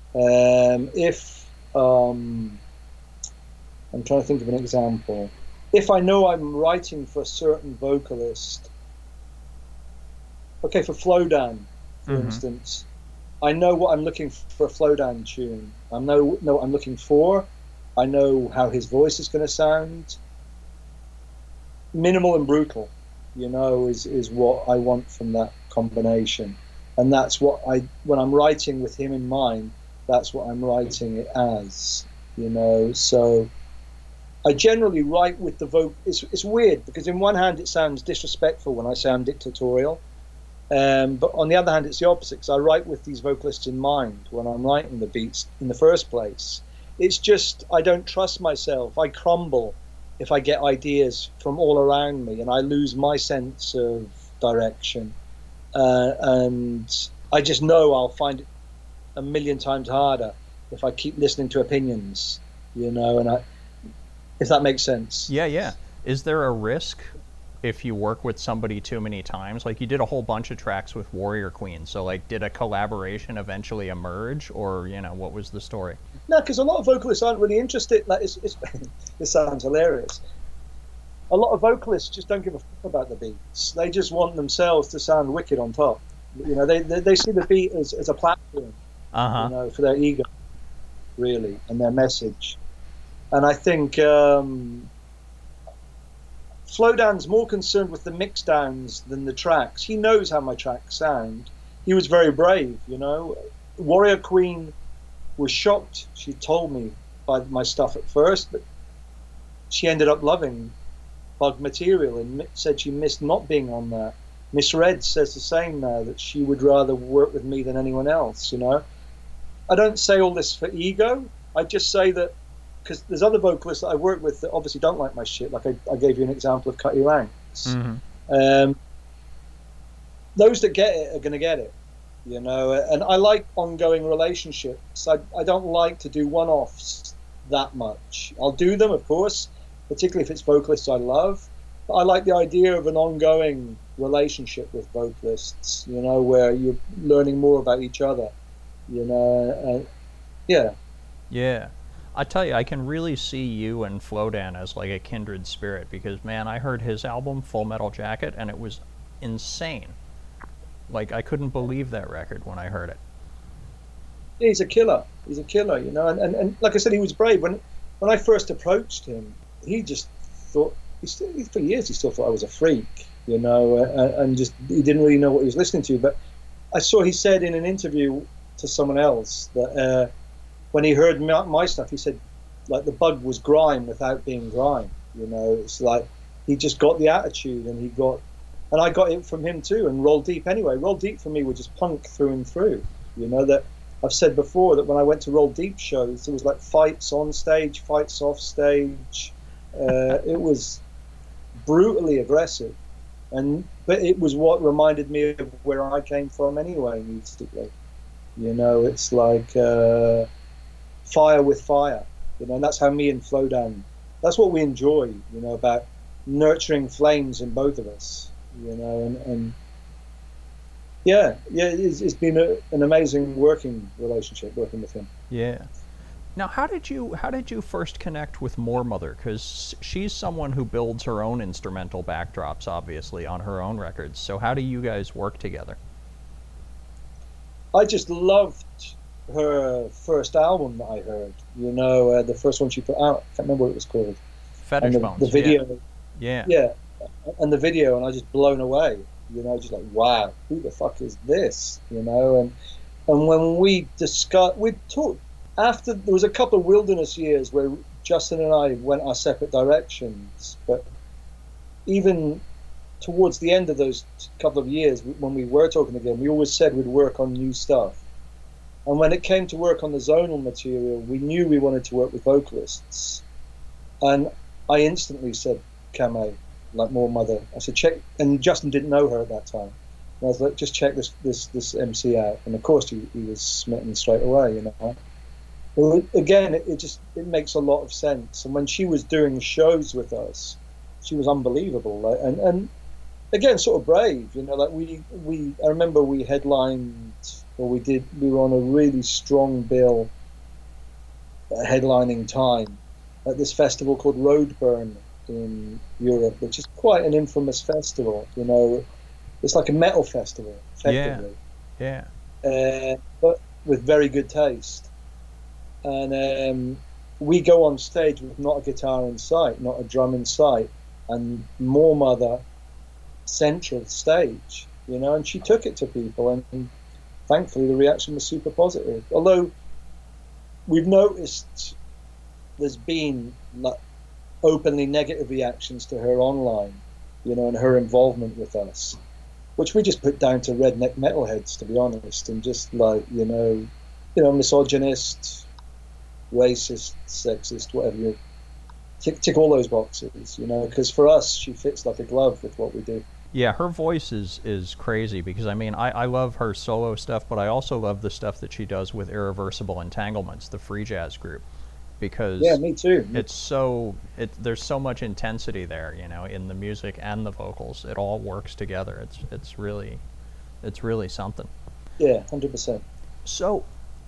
S3: I'm trying to think of an example. If I know I'm writing for a certain vocalist, okay, for Flowdown, for instance, I know what I'm looking for a Flowdown tune. I know what I'm looking for. I know how his voice is going to sound. Minimal and brutal, you know, is what I want from that combination. And that's what when I'm writing with him in mind, that's what I'm writing it as, you know. So I generally write with the vocal. It's weird because in one hand it sounds disrespectful when I say I'm dictatorial, but on the other hand it's the opposite, because I write with these vocalists in mind when I'm writing the beats in the first place. It's just I don't trust myself. I crumble if I get ideas from all around me, and I lose my sense of direction. And I just know I'll find it a million times harder if I keep listening to opinions, you know. And if that makes sense.
S4: Yeah. Is there a risk if you work with somebody too many times? Like, you did a whole bunch of tracks with Warrior Queen, so like, did a collaboration eventually emerge, or, you know, what was the story?
S3: No, because a lot of vocalists aren't really interested. Like, this sounds hilarious. A lot of vocalists just don't give a fuck about the beats. They just want themselves to sound wicked on top. You know, they see the beat as a platform, you know, for their ego, really, and their message. And I think Flowdown's more concerned with the mix downs than the tracks. He knows how my tracks sound. He was very brave, you know. Warrior Queen was shocked. She told me by my stuff at first, but she ended up loving Bug material and said she missed not being on that. Miss Red says the same now, that she would rather work with me than anyone else, you know. I don't say all this for ego. I just say that because there's other vocalists that I work with that obviously don't like my shit. Like I gave you an example of Cutty Ranks. Those that get it are going to get it, you know. And I like ongoing relationships. I don't like to do one-offs that much. I'll do them, of course, particularly if it's vocalists I love. But I like the idea of an ongoing relationship with vocalists, you know, where you're learning more about each other, you know. Yeah.
S4: Yeah. I tell you, I can really see you and Flodan as like a kindred spirit, because, man, I heard his album, Full Metal Jacket, and it was insane. Like, I couldn't believe that record when I heard it.
S3: He's a killer, you know. And like I said, he was brave. When I first approached him, he just thought, for years he still thought I was a freak, you know, and just, he didn't really know what he was listening to. But I saw he said in an interview to someone else that when he heard my stuff, he said, like, the bug was grime without being grime, you know. It's like, he just got the attitude, and I got it from him too. And Roll Deep anyway. Roll Deep for me were just punk through and through, you know. That I've said before that when I went to Roll Deep shows, there was like fights on stage, fights off stage. It was brutally aggressive, but it was what reminded me of where I came from anyway, musically. You know, it's like fire with fire, you know, and that's how me and Flodan, that's what we enjoy, you know, about nurturing flames in both of us, you know, and yeah, it's been an amazing working relationship, working with him.
S4: Yeah. Now, how did you first connect with Moor Mother? Because she's someone who builds her own instrumental backdrops, obviously, on her own records. So how do you guys work together?
S3: I just loved her first album that I heard, you know, the first one she put out. I can't remember what it was called.
S4: Fetish Bones.
S3: The video.
S4: Yeah.
S3: Yeah. And the video, and I was just blown away, you know, just like, wow, who the fuck is this, you know? And when we talked, after there was a couple of wilderness years where Justin and I went our separate directions, but even towards the end of those couple of years, when we were talking again, we always said we'd work on new stuff. And when it came to work on the zonal material, we knew we wanted to work with vocalists. And I instantly said, Kame, like Moor Mother. I said, check, and Justin didn't know her at that time. And I was like, just check this MC out. And of course he was smitten straight away, you know. Again, it makes a lot of sense. And when she was doing shows with us, she was unbelievable. Like, and again, sort of brave, you know. Like I remember we headlined, or we were on a really strong bill, headlining time at this festival called Roadburn in Europe, which is quite an infamous festival. You know, it's like a metal festival, effectively.
S4: Yeah.
S3: But with very good taste. And we go on stage with not a guitar in sight, not a drum in sight, and Moor Mother central stage, you know, and she took it to people, and thankfully the reaction was super positive. Although we've noticed there's been like openly negative reactions to her online, you know, and her involvement with us, which we just put down to redneck metalheads, to be honest, and just like, you know, misogynist, racist, sexist, whatever you tick all those boxes, you know, because for us she fits like a glove with what we do.
S4: Yeah, her voice is crazy, because I mean, I love her solo stuff, but I also love the stuff that she does with Irreversible Entanglements, the free jazz group, because
S3: yeah, me too.
S4: There's so much intensity there, you know, in the music and the vocals. It all works together. It's really something.
S3: Yeah, 100%.
S4: So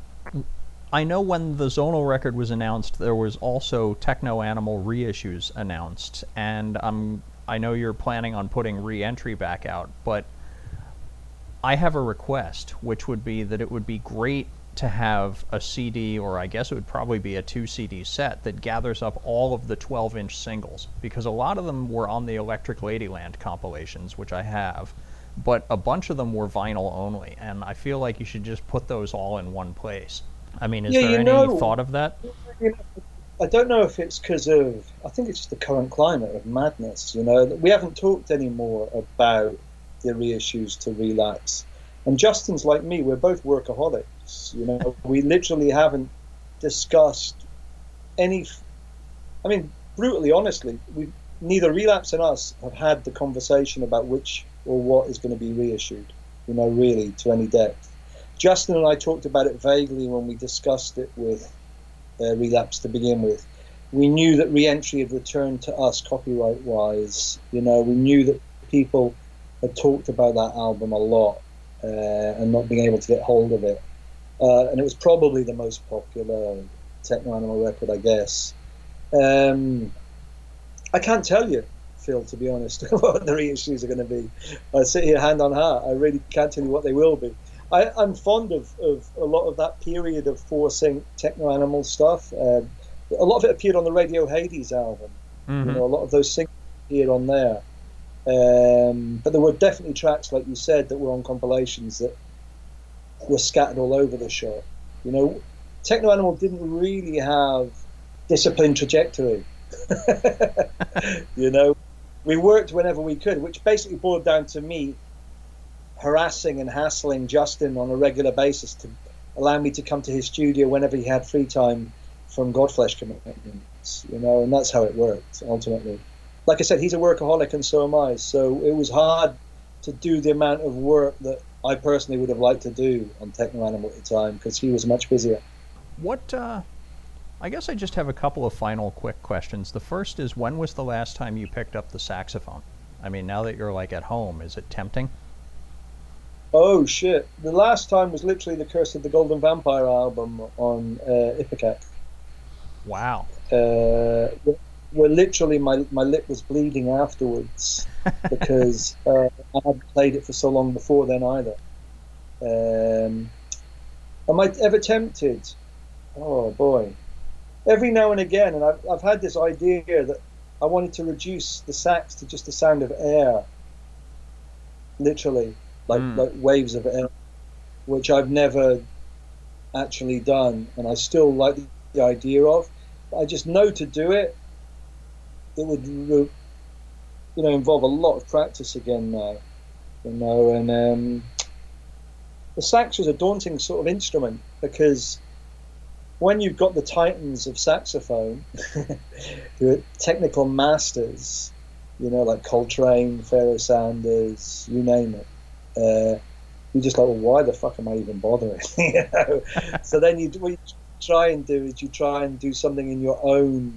S4: I know when the Zonal record was announced, there was also Techno Animal reissues announced, and I know you're planning on putting Re-Entry back out, but I have a request, which would be that it would be great to have a CD, or I guess it would probably be a 2 CD set that gathers up all of the 12-inch singles, because a lot of them were on the Electric Ladyland compilations, which I have, but a bunch of them were vinyl only, and I feel like you should just put those all in one place. I mean, is there any thought of that?
S3: I don't know if it's because of, I think it's just the current climate of madness, you know. We haven't talked anymore about the reissues to Relapse. And Justin's like me, we're both workaholics, you know. We literally haven't discussed any. I mean, brutally, honestly, neither Relapse and us have had the conversation about which or what is going to be reissued. Really, to any depth. Justin and I talked about it vaguely when we discussed it with Relapse to begin with. We knew that Re-Entry had returned to us copyright-wise. We knew that people had talked about that album a lot and not being able to get hold of it. And it was probably the most popular Techno Animal record, I guess. I can't tell you, Phil, to be honest, what the reissues are going to be. I sit here hand on heart. I really can't tell you what they will be. I'm fond of a lot of that period of 4-sync Techno Animal stuff. A lot of it appeared on the Radio Hades album.
S4: Mm-hmm.
S3: A lot of those singles appeared on there. But there were definitely tracks, like you said, that were on compilations that were scattered all over the shop. Techno Animal didn't really have disciplined trajectory. We worked whenever we could, which basically boiled down to me harassing and hassling Justin on a regular basis to allow me to come to his studio whenever he had free time from Godflesh commitments, and that's how it worked ultimately. Like I said, he's a workaholic and so am I, so it was hard to do the amount of work that I personally would have liked to do on Techno Animal at the time because he was much busier.
S4: I guess I just have a couple of final quick questions. The first is, when was the last time you picked up the saxophone? I mean, now that you're at home, is it tempting?
S3: Oh shit! The last time was literally the Curse of the Golden Vampire album on Ipecac.
S4: Wow.
S3: Where literally my lip was bleeding afterwards because I hadn't played it for so long before then either. Am I ever tempted? Oh boy. Every now and again, and I've had this idea that I wanted to reduce the sax to just the sound of air, literally, like waves of air, which I've never actually done, and I still like the idea of. But I just know to do it, it would, involve a lot of practice again now, and the sax was a daunting sort of instrument because when you've got the titans of saxophone, who are technical masters, like Coltrane, Pharoah Sanders, you name it, you're just like, well, why the fuck am I even bothering? So then what you try and do is you try and do something in your own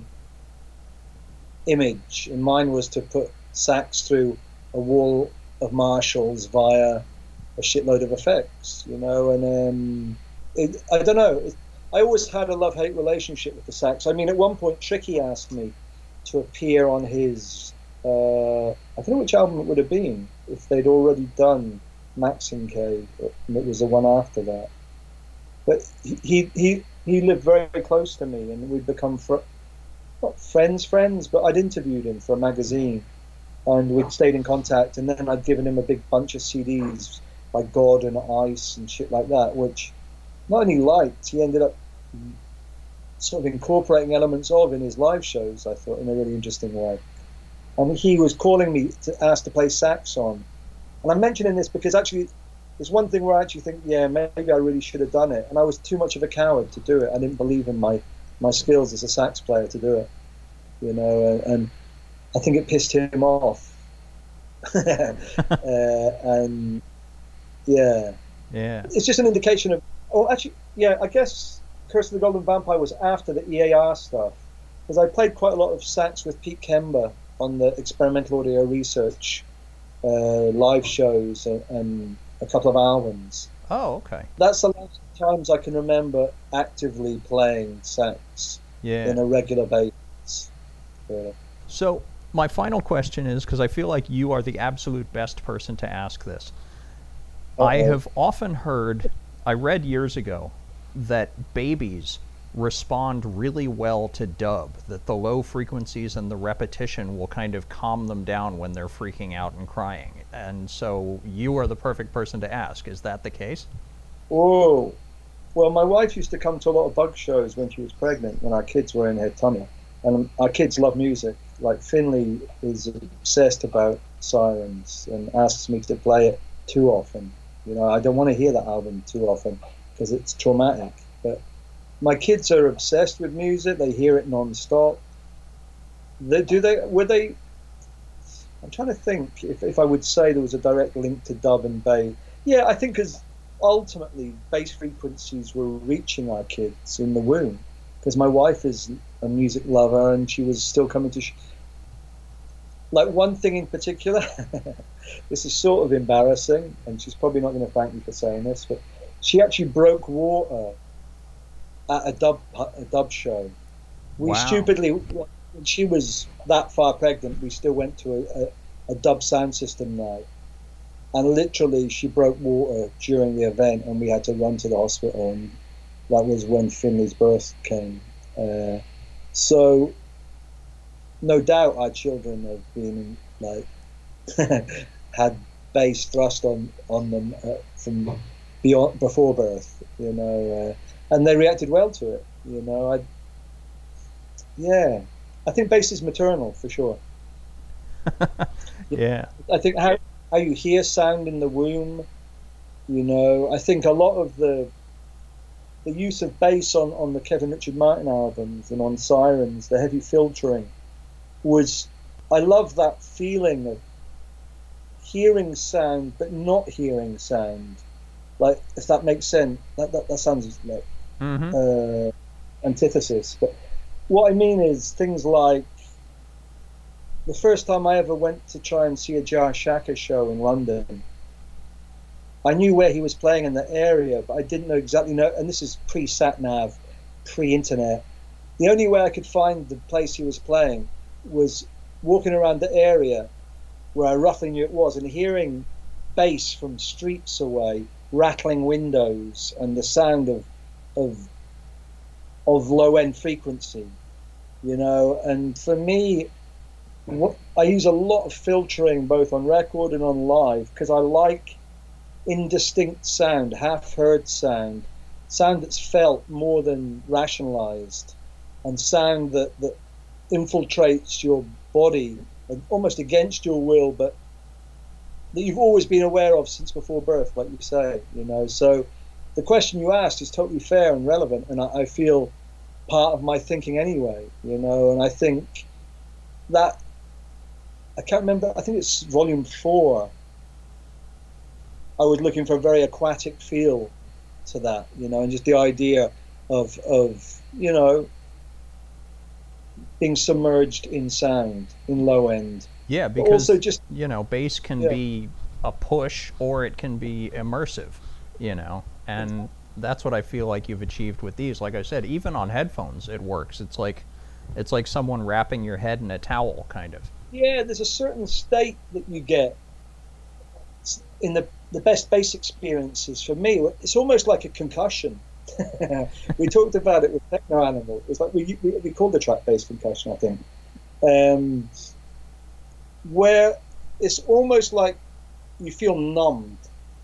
S3: image. And mine was to put sax through a wall of Marshalls via a shitload of effects, and I don't know. I always had a love-hate relationship with the sax. I mean, at one point, Tricky asked me to appear on his, I don't know which album it would have been, if they'd already done Maxim Cave, and it was the one after that. But he lived very, very close to me, and we'd become, not friends, but I'd interviewed him for a magazine, and we'd stayed in contact, and then I'd given him a big bunch of CDs by God and Ice and shit like that, which not only liked, he ended up sort of incorporating elements of in his live shows, I thought, in a really interesting way. And he was calling me to ask to play sax on. And I'm mentioning this because actually there's one thing where I actually think, yeah, maybe I really should have done it. And I was too much of a coward to do it. I didn't believe in my skills as a sax player to do it, and I think it pissed him off. And yeah. It's just an indication of, actually, yeah, I guess Curse of the Golden Vampire was after the EAR stuff, because I played quite a lot of sax with Pete Kember on the Experimental Audio Research live shows and a couple of albums.
S4: Oh, okay.
S3: That's the last times I can remember actively playing sax in a regular basis. Yeah.
S4: So my final question is, because I feel like you are the absolute best person to ask this. I have often heard, I read years ago, that babies respond really well to dub, that the low frequencies and the repetition will kind of calm them down when they're freaking out and crying. And so you are the perfect person to ask. Is that the case?
S3: Oh, well, my wife used to come to a lot of bug shows when she was pregnant, when our kids were in her tummy. And our kids love music. Like Finley is obsessed about Sirens and asks me to play it too often. I don't want to hear that album too often because it's traumatic. But My kids are obsessed with music. They hear it non-stop. Were they? I'm trying to think if I would say there was a direct link to dub and bass. Yeah, I think because ultimately bass frequencies were reaching our kids in the womb. Because my wife is a music lover, and she was still coming to. Like one thing in particular, this is sort of embarrassing, and she's probably not going to thank me for saying this, but she actually broke water at a dub show. We
S4: Wow.
S3: stupidly, when she was that far pregnant, we still went to a dub sound system night, and literally she broke water during the event, and we had to run to the hospital, and that was when Finley's birth came. So no doubt our children have been like had bass thrust on them from before birth, and they reacted well to it. I think bass is maternal for sure.
S4: Yeah.
S3: I think how you hear sound in the womb. I think a lot of the use of bass on the Kevin Richard Martin albums and on Sirens, the heavy filtering, I love that feeling of hearing sound but not hearing sound. Like, if that makes sense, that sounds like antithesis. But what I mean is things like the first time I ever went to try and see a Jar Shaka show in London, I knew where he was playing in the area, but I didn't exactly know. And this is pre-sat-nav, pre-internet. The only way I could find the place he was playing was walking around the area where I roughly knew it was, and hearing bass from streets away, rattling windows, and the sound of low-end frequency, And for me, I use a lot of filtering both on record and on live because I like indistinct sound, half-heard sound that's felt more than rationalized, and sound that infiltrates your body almost against your will, but that you've always been aware of since before birth, like you say, So the question you asked is totally fair and relevant, and I feel part of my thinking anyway, And I think that, I can't remember, I think it's volume 4, I was looking for a very aquatic feel to that, and just the idea of being submerged in sound, in low end.
S4: Yeah, because also just bass can be a push or it can be immersive, and that's what I feel like you've achieved with these. Like I said, even on headphones, it works. It's like someone wrapping your head in a towel, kind of.
S3: Yeah, there's a certain state that you get in the best bass experiences. For me, it's almost like a concussion. We talked about it with Techno Animal. It's like we called the track bass concussion, I think, where it's almost like you feel numbed,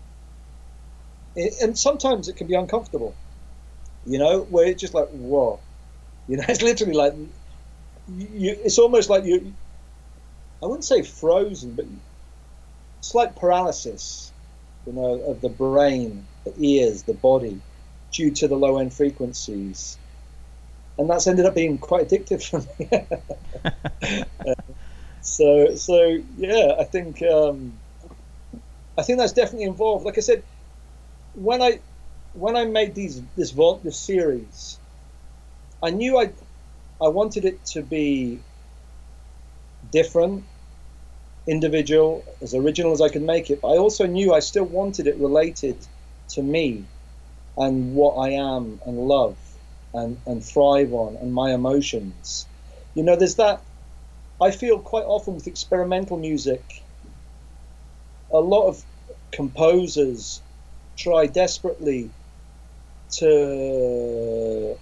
S3: and sometimes it can be uncomfortable. Where it's just like whoa, it's literally like it's almost like you. I wouldn't say frozen, but it's like paralysis, of the brain, the ears, the body, due to the low-end frequencies, and that's ended up being quite addictive for me. So yeah, I think that's definitely involved. Like I said, when I made this series, I knew I wanted it to be different, individual, as original as I could make it, but I also knew I still wanted it related to me and what I am and love and thrive on and my emotions. There's that. I feel quite often with experimental music, a lot of composers try desperately to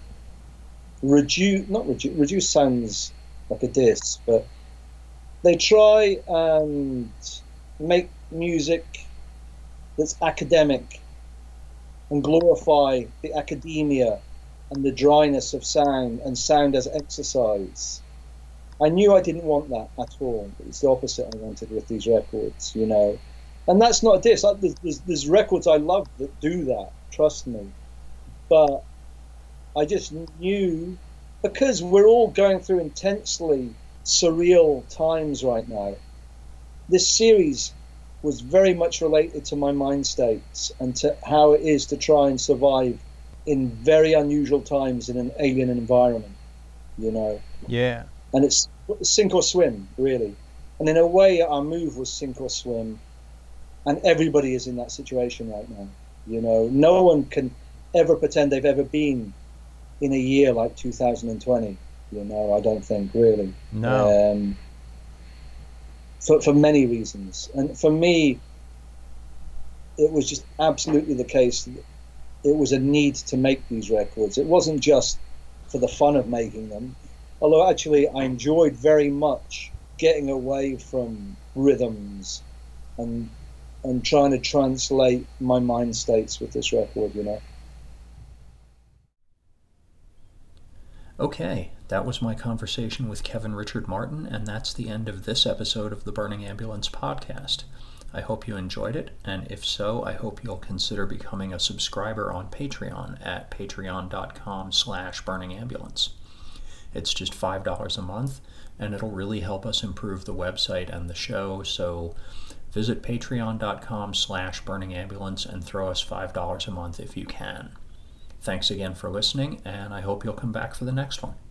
S3: reduce sounds like a diss, but they try and make music that's academic and glorify the academia and the dryness of sound and sound as exercise. I knew I didn't want that at all. It's the opposite I wanted with these records, And that's not a diss. There's records I love that do that, trust me. But I just knew, because we're all going through intensely surreal times right now, this series was very much related to my mind states and to how it is to try and survive in very unusual times in an alien environment, you know.
S4: Yeah.
S3: And it's sink or swim, really. And in a way, our move was sink or swim. And everybody is in that situation right now. You know, no one can ever pretend they've ever been in a year like 2020. You know, I don't think, really.
S4: No.
S3: For many reasons. And for me, it was just absolutely the case that it was a need to make these records. It wasn't just for the fun of making them, although actually I enjoyed very much getting away from rhythms and trying to translate my mind states with this record, you know.
S2: Okay, that was my conversation with Kevin Richard Martin, and that's the end of this episode of the Burning Ambulance podcast. I hope you enjoyed it, and if so, I hope you'll consider becoming a subscriber on Patreon at patreon.com/burningambulance. It's just $5 a month, and it'll really help us improve the website and the show, so visit patreon.com/burningambulance and throw us $5 a month if you can. Thanks again for listening, and I hope you'll come back for the next one.